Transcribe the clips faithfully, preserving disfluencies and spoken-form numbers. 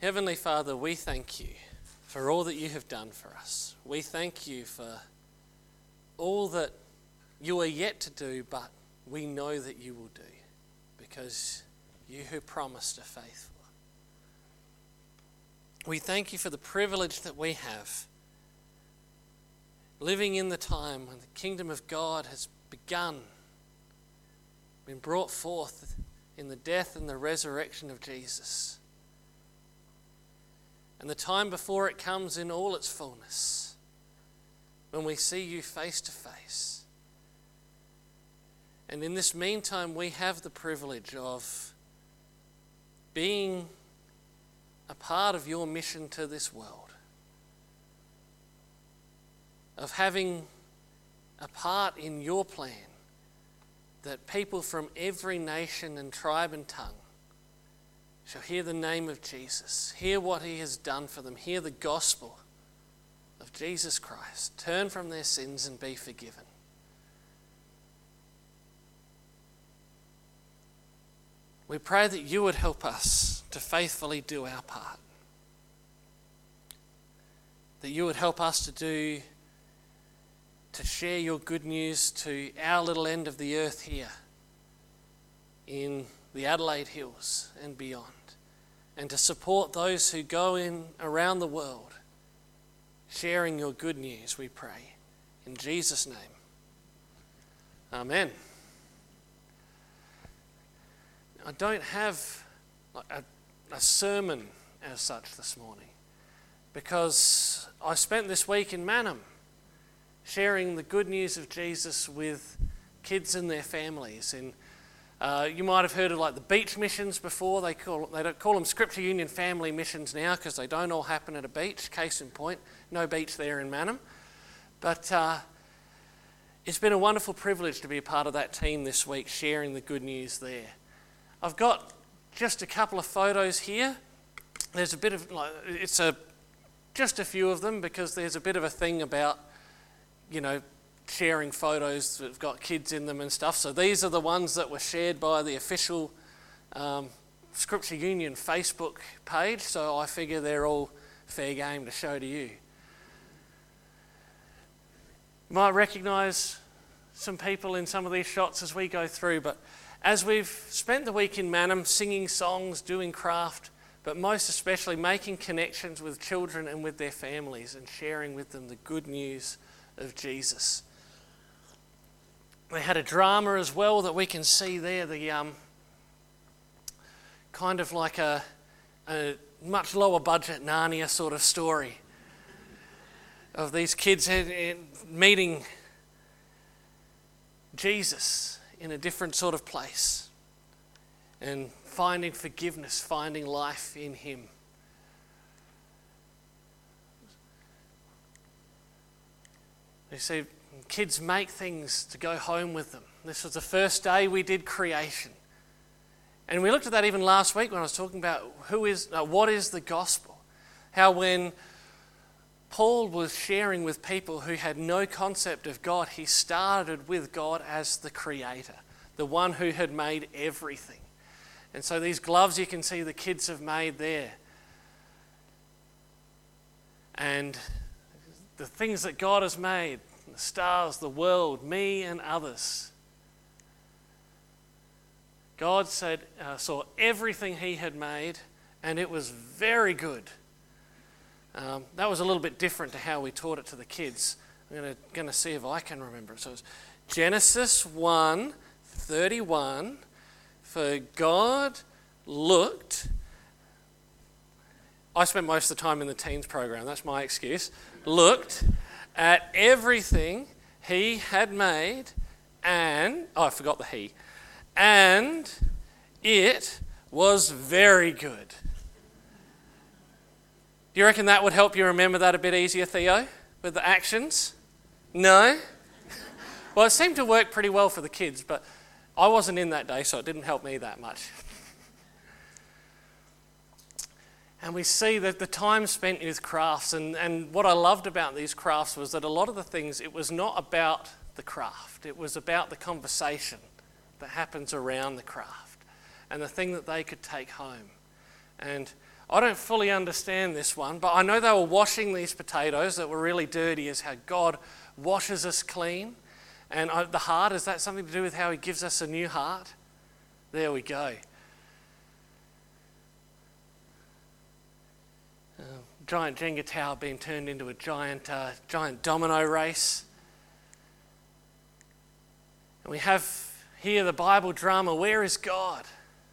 Heavenly Father, we thank you for all that you have done for us. We thank you for all that you are yet to do, but we know that you will do, because you who promised are faithful. We thank you for the privilege that we have, living in the time when the kingdom of God has begun, been brought forth in the death and the resurrection of Jesus, and the time before it comes in all its fullness, when we see you face to face. And in this meantime, we have the privilege of being a part of your mission to this world, of having a part in your plan, that people from every nation and tribe and tongue shall hear the name of Jesus, hear what he has done for them, hear the gospel of Jesus Christ, turn from their sins and be forgiven. We pray that you would help us to faithfully do our part, that you would help us to do, to share your good news to our little end of the earth here in the Adelaide Hills and beyond, and to support those who go in around the world sharing your good news, we pray. In Jesus' name, amen. I don't have a, a sermon as such this morning, because I spent this week in Mannum sharing the good news of Jesus with kids and their families. And uh, you might have heard of like the beach missions before. They call they don't call them Scripture Union family missions now, because they don't all happen at a beach. Case in point, no beach there in Mannum. But uh, it's been a wonderful privilege to be a part of that team this week, sharing the good news there. I've got just a couple of photos here. There's a bit of like it's a just a few of them, because there's a bit of a thing about, you know, sharing photos that have got kids in them and stuff. So these are the ones that were shared by the official um, Scripture Union Facebook page. So I figure they're all fair game to show to you. You might recognise some people in some of these shots as we go through, but as we've spent the week in Mannum singing songs, doing craft, but most especially making connections with children and with their families and sharing with them the good news of Jesus. They had a drama as well that we can see there, the um, kind of like a, a much lower budget Narnia sort of story of these kids meeting Jesus in a different sort of place and finding forgiveness, finding life in him. You see, kids make things to go home with them. This was the first day we did creation. And we looked at that even last week when I was talking about who is, uh, what is the gospel. How when Paul was sharing with people who had no concept of God, he started with God as the creator, the one who had made everything. And so these gloves you can see the kids have made there. And the things that God has made, the stars, the world, me and others. God said, uh, saw everything he had made, and it was very good. Um, that was a little bit different to how we taught it to the kids. I'm going to going to see if I can remember it. So it's Genesis one thirty-one. For God looked. I spent most of the time in the teens program. That's my excuse. Looked at everything he had made, and oh, I forgot the he, and it was very good. Do you reckon that would help you remember that a bit easier, Theo, with the actions? No? Well, it seemed to work pretty well for the kids, but I wasn't in that day, so it didn't help me that much. And we see that the time spent with crafts, and, and what I loved about these crafts was that a lot of the things, it was not about the craft. It was about the conversation that happens around the craft and the thing that they could take home. And I don't fully understand this one, but I know they were washing these potatoes that were really dirty, as how God washes us clean. And I, the heart, is that something to do with how he gives us a new heart? There we go. Uh, giant Jenga tower being turned into a giant, uh, giant domino race. And we have here the Bible drama, where is God?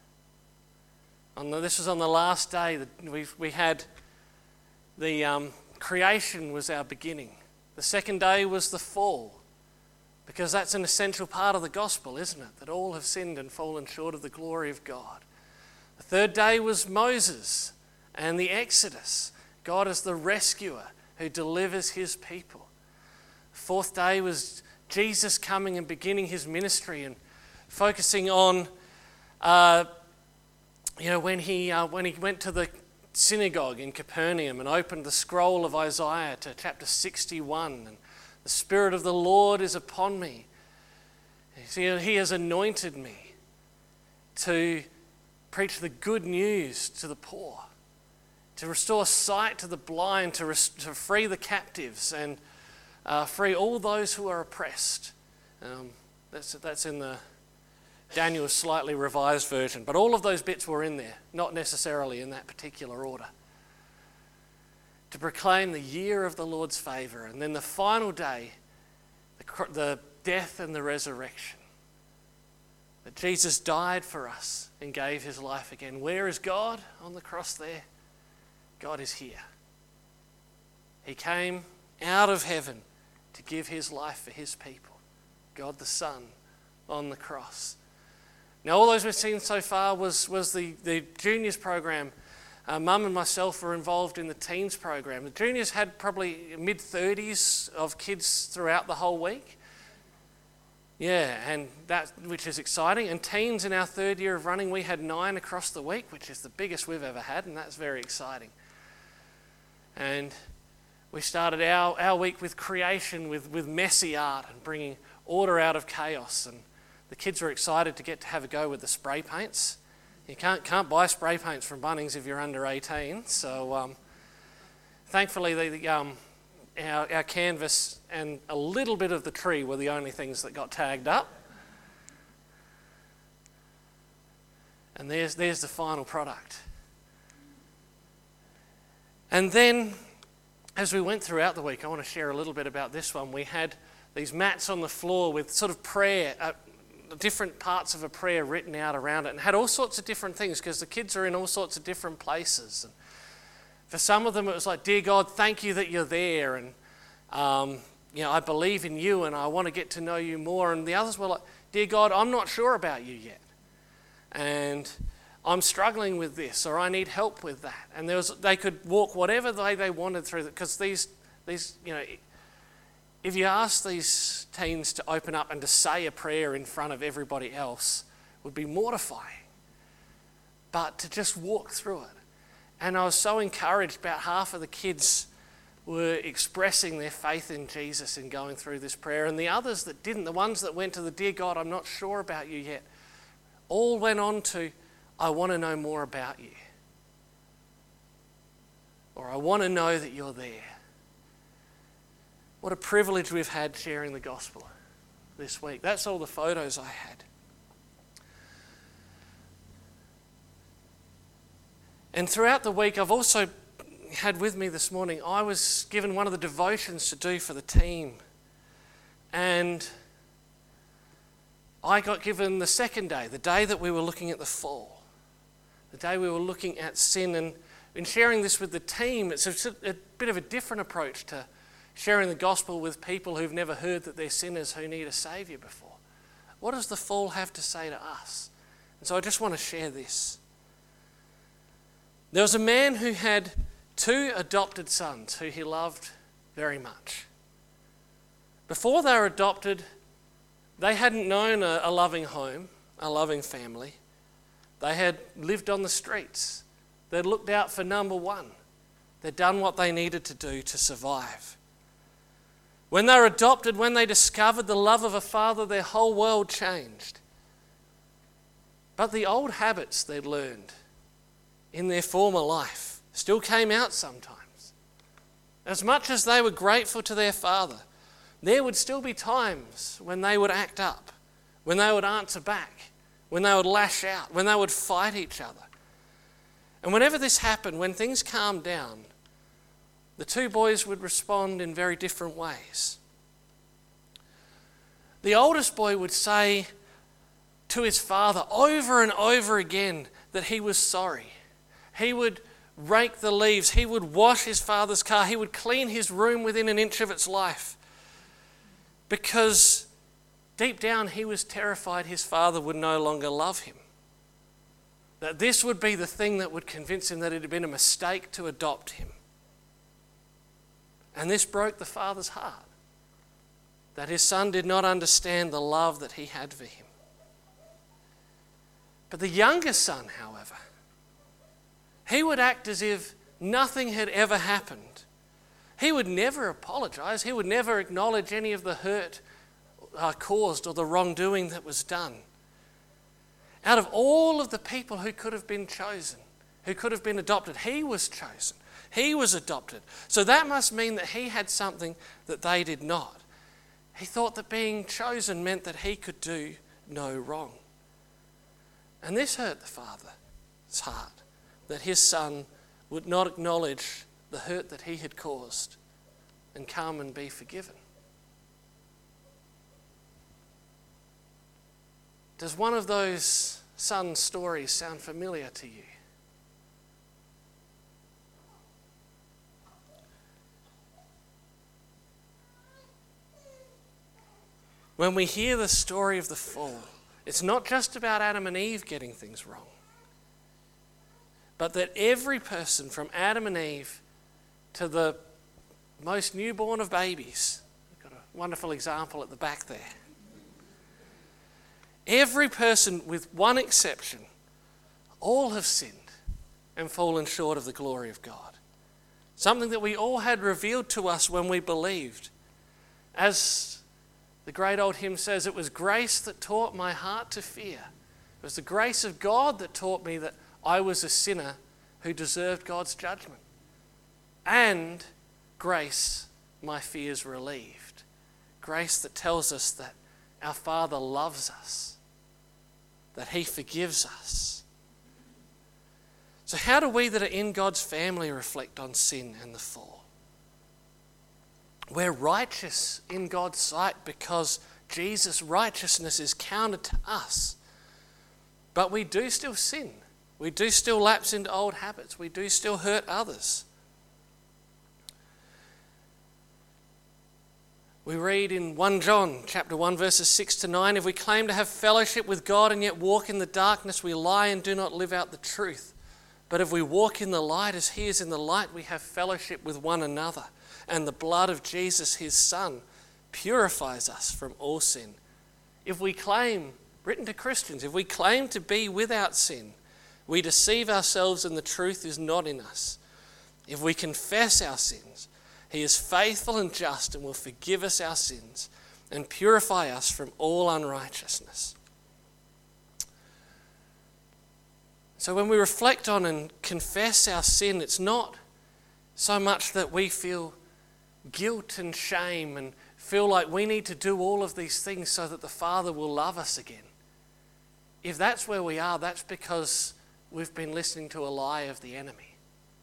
On the, this was on the last day that we we had the um, creation was our beginning. The second day was the fall, because that's an essential part of the gospel, isn't it? That all have sinned and fallen short of the glory of God. The third day was Moses and the Exodus. God is the rescuer who delivers his people. The fourth day was Jesus coming and beginning his ministry and focusing on uh, You know, when he uh, when he went to the synagogue in Capernaum and opened the scroll of Isaiah to chapter sixty-one, and the Spirit of the Lord is upon me. See, he has anointed me to preach the good news to the poor, to restore sight to the blind, to, rest- to free the captives, and uh, free all those who are oppressed. Um, that's that's in the Daniel's slightly revised version, but all of those bits were in there, not necessarily in that particular order. To proclaim the year of the Lord's favour, and then the final day, the, the death and the resurrection. That Jesus died for us and gave his life again. Where is God on the cross there? God is here. He came out of heaven to give his life for his people. God the Son on the cross. Now, all those we've seen so far was, was the, the juniors program. Uh, Mum and myself were involved in the teens program. The juniors had probably mid-thirties of kids throughout the whole week. Yeah, and that, which is exciting. And teens in our third year of running, we had nine across the week, which is the biggest we've ever had, and that's very exciting. And we started our, our week with creation, with, with messy art and bringing order out of chaos. And the kids were excited to get to have a go with the spray paints. You can't can't buy spray paints from Bunnings if you're under eighteen. So um, thankfully, the, the, um, our, our canvas and a little bit of the tree were the only things that got tagged up. And there's there's the final product. And then, as we went throughout the week, I want to share a little bit about this one. We had these mats on the floor with sort of prayer, uh, different parts of a prayer written out around it, and had all sorts of different things because the kids are in all sorts of different places. And for some of them, it was like, "Dear God, thank you that you're there, and um, you know, I believe in you, and I want to get to know you more." And the others were like, "Dear God, I'm not sure about you yet, and I'm struggling with this, or I need help with that." And there was, they could walk whatever way they wanted through it, because these, these, you know, if you ask these teens to open up and to say a prayer in front of everybody else, it would be mortifying. But to just walk through it. And I was so encouraged, about half of the kids were expressing their faith in Jesus in going through this prayer. And the others that didn't, the ones that went to the "Dear God, I'm not sure about you yet," all went on to, "I want to know more about you." Or, "I want to know that you're there." What a privilege we've had sharing the gospel this week. That's all the photos I had. And throughout the week, I've also had with me this morning, I was given one of the devotions to do for the team. And I got given the second day, the day that we were looking at the fall, the day we were looking at sin. And in sharing this with the team, it's a, a bit of a different approach to sharing the gospel with people who've never heard that they're sinners who need a saviour before. What does the fall have to say to us? And so I just want to share this. There was a man who had two adopted sons who he loved very much. Before they were adopted, they hadn't known a, a loving home, a loving family. They had lived on the streets. They'd looked out for number one. They'd done what they needed to do to survive. When they were adopted, when they discovered the love of a father, their whole world changed. But the old habits they'd learned in their former life still came out sometimes. As much as they were grateful to their father, there would still be times when they would act up, when they would answer back, when they would lash out, when they would fight each other. And whenever this happened, when things calmed down, the two boys would respond in very different ways. The oldest boy would say to his father over and over again that he was sorry. He would rake the leaves. He would wash his father's car. He would clean his room within an inch of its life. Because deep down he was terrified his father would no longer love him. That this would be the thing that would convince him that it had been a mistake to adopt him. And this broke the father's heart. That his son did not understand the love that he had for him. But the younger son, however, he would act as if nothing had ever happened. He would never apologize. He would never acknowledge any of the hurt uh, caused or the wrongdoing that was done. Out of all of the people who could have been chosen, who could have been adopted, he was chosen. He was adopted. So that must mean that he had something that they did not. He thought that being chosen meant that he could do no wrong. And this hurt the father's heart, that his son would not acknowledge the hurt that he had caused and come and be forgiven. Does one of those son stories sound familiar to you? When we hear the story of the fall, it's not just about Adam and Eve getting things wrong, but that every person from Adam and Eve to the most newborn of babies, we've got a wonderful example at the back there, every person with one exception, all have sinned and fallen short of the glory of God. Something that we all had revealed to us when we believed. As the great old hymn says, it was grace that taught my heart to fear. It was the grace of God that taught me that I was a sinner who deserved God's judgment. And grace, my fears relieved. Grace that tells us that our Father loves us, that He forgives us. So how do we that are in God's family reflect on sin and the fall? We're righteous in God's sight because Jesus' righteousness is counted to us. But we do still sin. We do still lapse into old habits. We do still hurt others. We read in First John chapter one verses six to nine, if we claim to have fellowship with God and yet walk in the darkness, we lie and do not live out the truth. But if we walk in the light as He is in the light, we have fellowship with one another. And the blood of Jesus, His Son, purifies us from all sin. If we claim, written to Christians, if we claim to be without sin, we deceive ourselves and the truth is not in us. If we confess our sins, He is faithful and just and will forgive us our sins and purify us from all unrighteousness. So when we reflect on and confess our sin, it's not so much that we feel guilt and shame and feel like we need to do all of these things so that the Father will love us again. If that's where we are, that's because we've been listening to a lie of the enemy.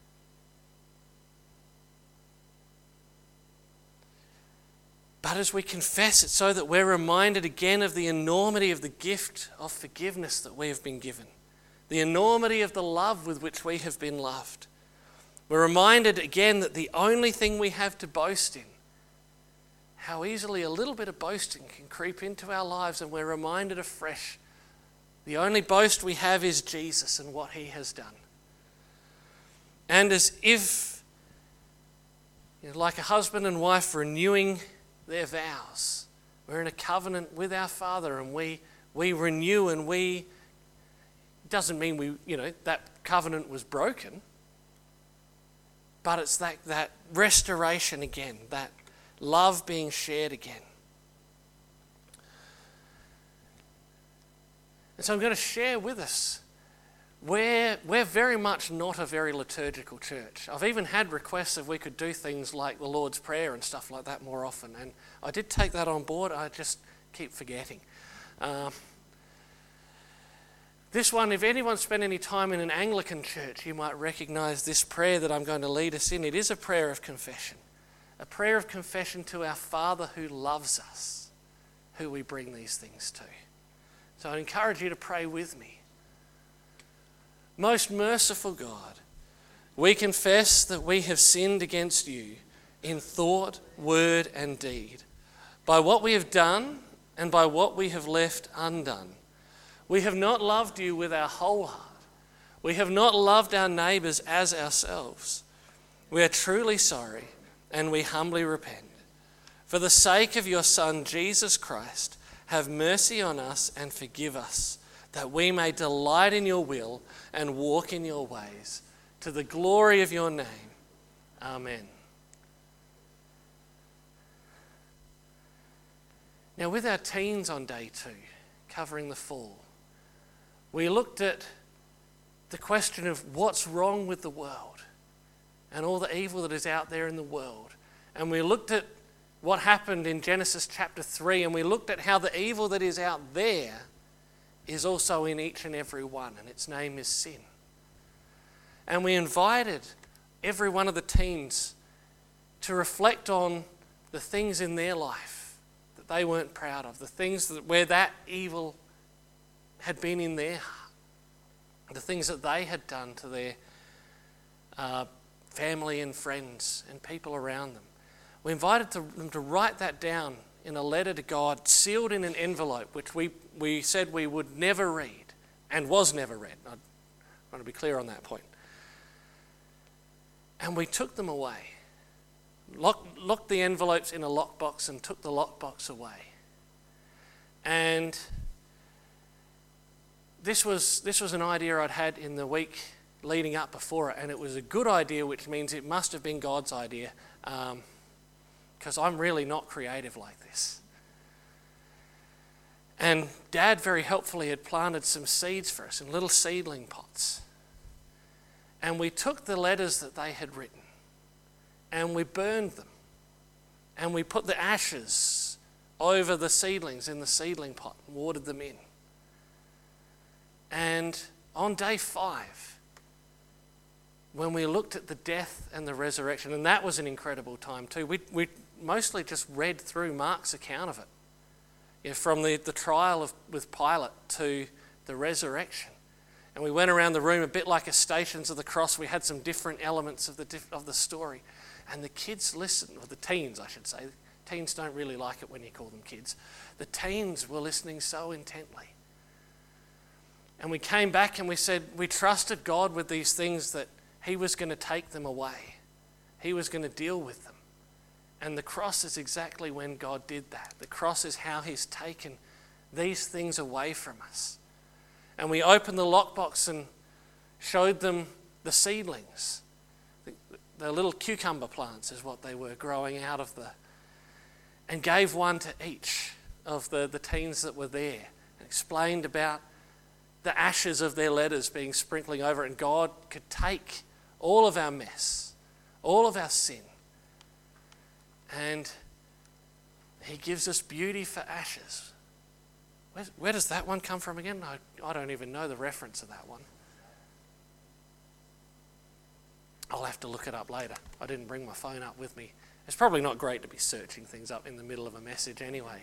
But as we confess it, so that we're reminded again of the enormity of the gift of forgiveness that we have been given, the enormity of the love with which we have been loved. We're reminded again that the only thing we have to boast in, how easily a little bit of boasting can creep into our lives, and we're reminded afresh, the only boast we have is Jesus and what He has done. And as if, you know, like a husband and wife renewing their vows, we're in a covenant with our Father, and we we renew, and we, it doesn't mean we, you know, that covenant was broken. But it's that, that restoration again, that love being shared again. And so I'm going to share with us we're, we're very much not a very liturgical church. I've even had requests if we could do things like the Lord's Prayer and stuff like that more often, and I did take that on board. I just keep forgetting. Um, This one, if anyone spent any time in an Anglican church, you might recognise this prayer that I'm going to lead us in. It is a prayer of confession. A prayer of confession to our Father who loves us, who we bring these things to. So I encourage you to pray with me. Most merciful God, we confess that we have sinned against you in thought, word and deed, by what we have done and by what we have left undone. We have not loved you with our whole heart. We have not loved our neighbours as ourselves. We are truly sorry and we humbly repent. For the sake of your Son, Jesus Christ, have mercy on us and forgive us, that we may delight in your will and walk in your ways, to the glory of your name. Amen. Now, with our teens on day two, covering the fall, we looked at the question of what's wrong with the world and all the evil that is out there in the world. And we looked at what happened in Genesis chapter three, and we looked at how the evil that is out there is also in each and every one, and its name is sin. And we invited every one of the teens to reflect on the things in their life that they weren't proud of, the things that, where that evil had been in their heart, the things that they had done to their uh, family and friends and people around them. We invited to, them to write that down in a letter to God, sealed in an envelope, which we, we said we would never read, and was never read. I want to be clear on that point. And we took them away, locked, locked the envelopes in a lockbox and took the lockbox away. And This was this was an idea I'd had in the week leading up before it, and it was a good idea, which means it must have been God's idea, because um, I'm really not creative like this. And Dad very helpfully had planted some seeds for us in little seedling pots. And we took the letters that they had written and we burned them, and we put the ashes over the seedlings in the seedling pot and watered them in. And on day five, when we looked at the death and the resurrection, and that was an incredible time too, we, we mostly just read through Mark's account of it. You know, from the, the trial of, with Pilate to the resurrection. And we went around the room a bit like a Stations of the Cross. We had some different elements of the of the story. And the kids listened, or the teens I should say. Teens don't really like it when you call them kids. The teens were listening so intently. And we came back and we said we trusted God with these things, that he was going to take them away. He was going to deal with them. And the cross is exactly when God did that. The cross is how he's taken these things away from us. And we opened the lockbox and showed them the seedlings. The, the little cucumber plants is what they were growing out of the... And gave one to each of the, the teens that were there. And explained about the ashes of their letters being sprinkling over it, and God could take all of our mess, all of our sin, and he gives us beauty for ashes. Where, where does that one come from again? I, I don't even know the reference of that one. I'll have to look it up later. I didn't bring my phone up with me. It's probably not great to be searching things up in the middle of a message anyway.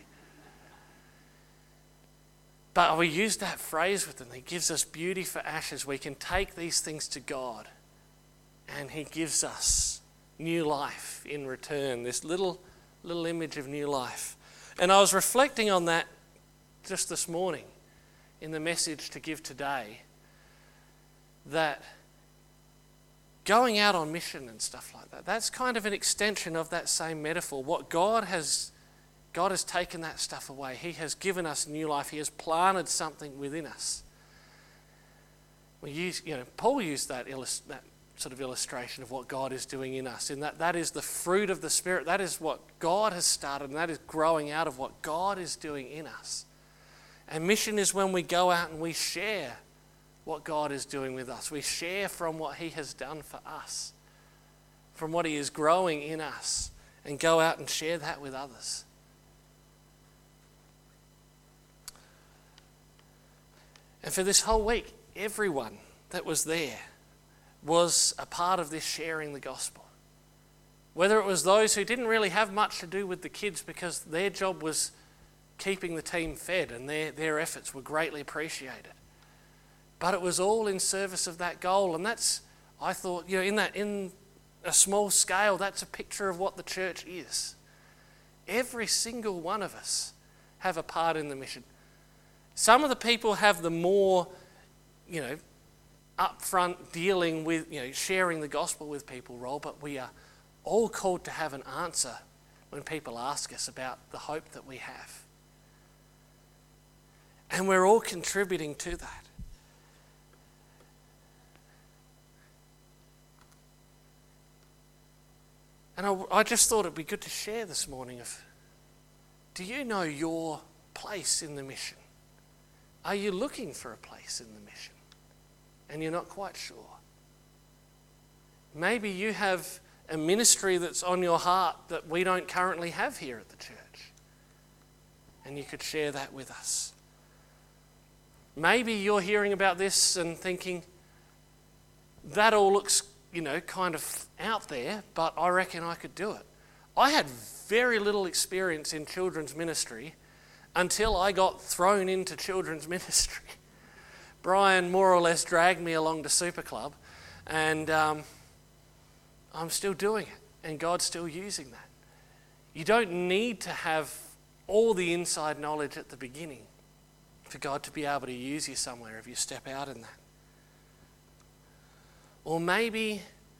But we use that phrase with them. He gives us beauty for ashes. We can take these things to God, and he gives us new life in return, this little, little image of new life. And I was reflecting on that just this morning in the message to give today, that going out on mission and stuff like that, that's kind of an extension of that same metaphor. What God has God has taken that stuff away. He has given us new life. He has planted something within us. We use, you know, Paul used that, illust- that sort of illustration of what God is doing in us, in that that is the fruit of the Spirit. That is what God has started, and that is growing out of what God is doing in us. And mission is when we go out and we share what God is doing with us. We share from what he has done for us, from what he is growing in us, and go out and share that with others. And for this whole week, everyone that was there was a part of this sharing the gospel. Whether it was those who didn't really have much to do with the kids because their job was keeping the team fed and their, their efforts were greatly appreciated. But it was all in service of that goal. And that's, I thought, you know, in that, in a small scale, that's a picture of what the church is. Every single one of us have a part in the mission. Some of the people have the more, you know, upfront dealing with, you know, sharing the gospel with people role, but we are all called to have an answer when people ask us about the hope that we have. And we're all contributing to that. And I, I just thought it'd be good to share this morning of, do you know your place in the mission? Are you looking for a place in the mission and you're not quite sure? Maybe you have a ministry that's on your heart that we don't currently have here at the church, and you could share that with us. Maybe you're hearing about this and thinking, that all looks, you know, kind of out there, but I reckon I could do it. I had very little experience in children's ministry until I got thrown into children's ministry. Brian more or less dragged me along to Super Club, and um, I'm still doing it, and God's still using that. You don't need to have all the inside knowledge at the beginning for God to be able to use you somewhere if you step out in that. Or maybe,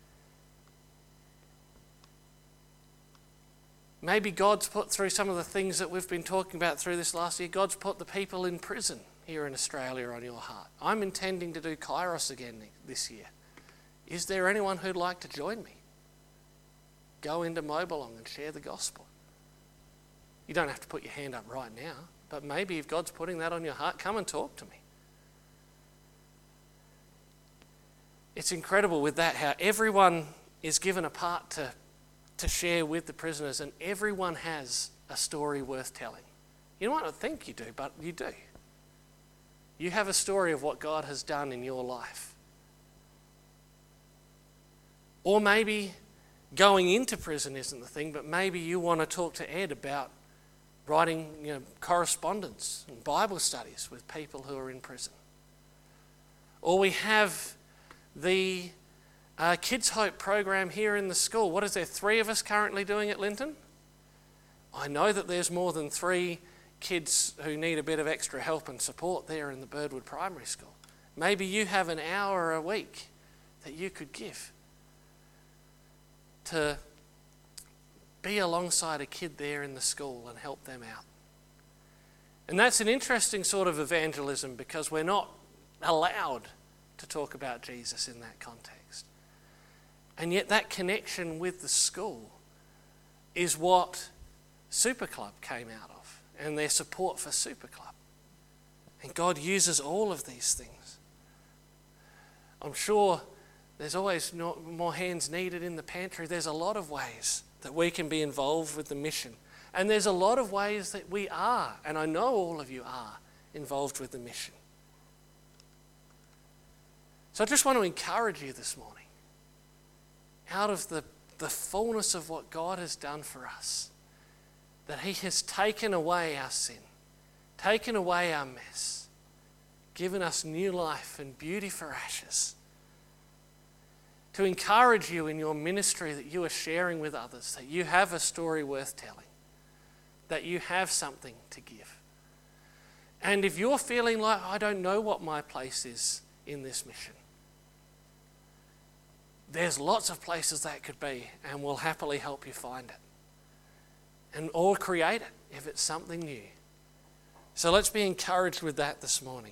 maybe God's put through some of the things that we've been talking about through this last year, God's put the people in prison here in Australia on your heart. I'm intending to do Kairos again this year. Is there anyone who'd like to join me? Go into Mobilong and share the gospel. You don't have to put your hand up right now, but maybe if God's putting that on your heart, come and talk to me. It's incredible with that how everyone is given a part to, to share with the prisoners, and everyone has a story worth telling. You might not think you do, but you do. You have a story of what God has done in your life. Or maybe going into prison isn't the thing, but maybe you want to talk to Ed about writing, you know, correspondence and Bible studies with people who are in prison. Or we have the uh, Kids Hope program here in the school. What is there, three of us currently doing at Linton? I know that there's more than three kids who need a bit of extra help and support there in the Birdwood Primary School. Maybe you have an hour a week that you could give to be alongside a kid there in the school and help them out. And that's an interesting sort of evangelism because we're not allowed to talk about Jesus in that context. And yet that connection with the school is what Super Club came out of, and their support for Super Club. And God uses all of these things. I'm sure there's always more hands needed in the pantry. There's a lot of ways that we can be involved with the mission. And there's a lot of ways that we are, and I know all of you are, involved with the mission. So I just want to encourage you this morning, out of the, the fullness of what God has done for us, that he has taken away our sin, taken away our mess, given us new life and beauty for ashes, to encourage you in your ministry that you are sharing with others, that you have a story worth telling, that you have something to give. And if you're feeling like, I don't know what my place is in this mission, there's lots of places that could be, and we'll happily help you find it. And or create it if it's something new. So let's be encouraged with that this morning.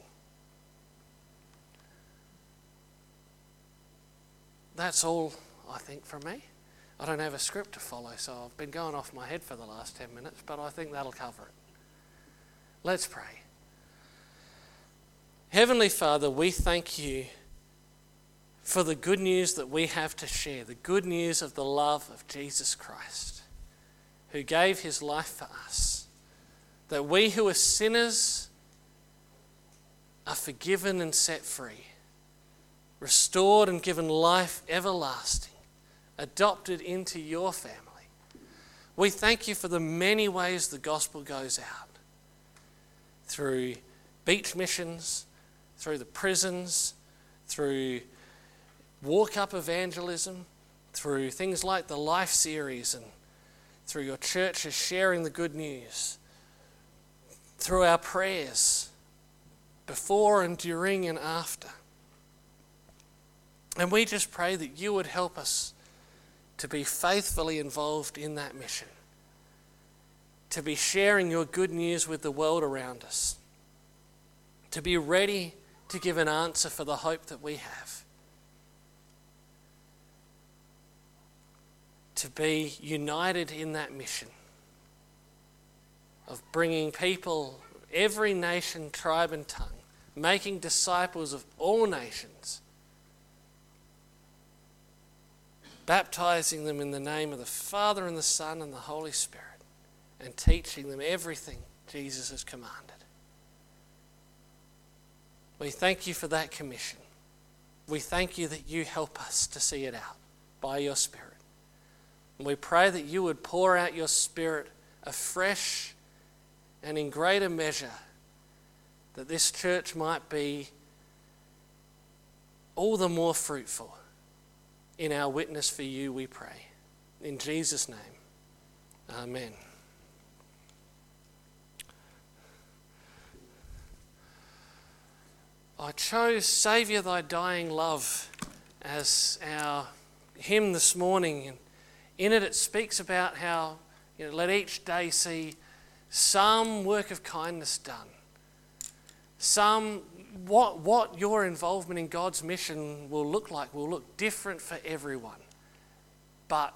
That's all, I think, from me. I don't have a script to follow, so I've been going off my head for the last ten minutes, but I think that'll cover it. Let's pray. Heavenly Father, we thank you for the good news that we have to share, the good news of the love of Jesus Christ, who gave his life for us, that we who are sinners are forgiven and set free, restored and given life everlasting, adopted into your family. We thank you for the many ways the gospel goes out, through beach missions, through the prisons, through walk-up evangelism, through things like the Life series, and through your churches sharing the good news, through our prayers, before and during and after. And we just pray that you would help us to be faithfully involved in that mission, to be sharing your good news with the world around us, to be ready to give an answer for the hope that we have, to be united in that mission of bringing people, every nation, tribe and tongue, making disciples of all nations, baptizing them in the name of the Father and the Son and the Holy Spirit, and teaching them everything Jesus has commanded. We thank you for that commission. We thank you that you help us to see it out by your Spirit. And we pray that you would pour out your Spirit afresh and in greater measure, that this church might be all the more fruitful in our witness for you, we pray. In Jesus' name, amen. I chose Saviour Thy Dying Love as our hymn this morning. And in it, it speaks about how, you know, let each day see some work of kindness done. Some, what, what your involvement in God's mission will look like will look different for everyone. But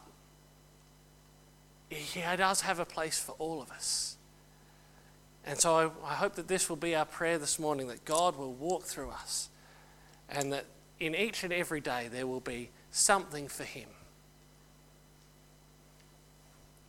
yeah, it does have a place for all of us. And so I, I hope that this will be our prayer this morning, that God will walk through us and that in each and every day there will be something for him.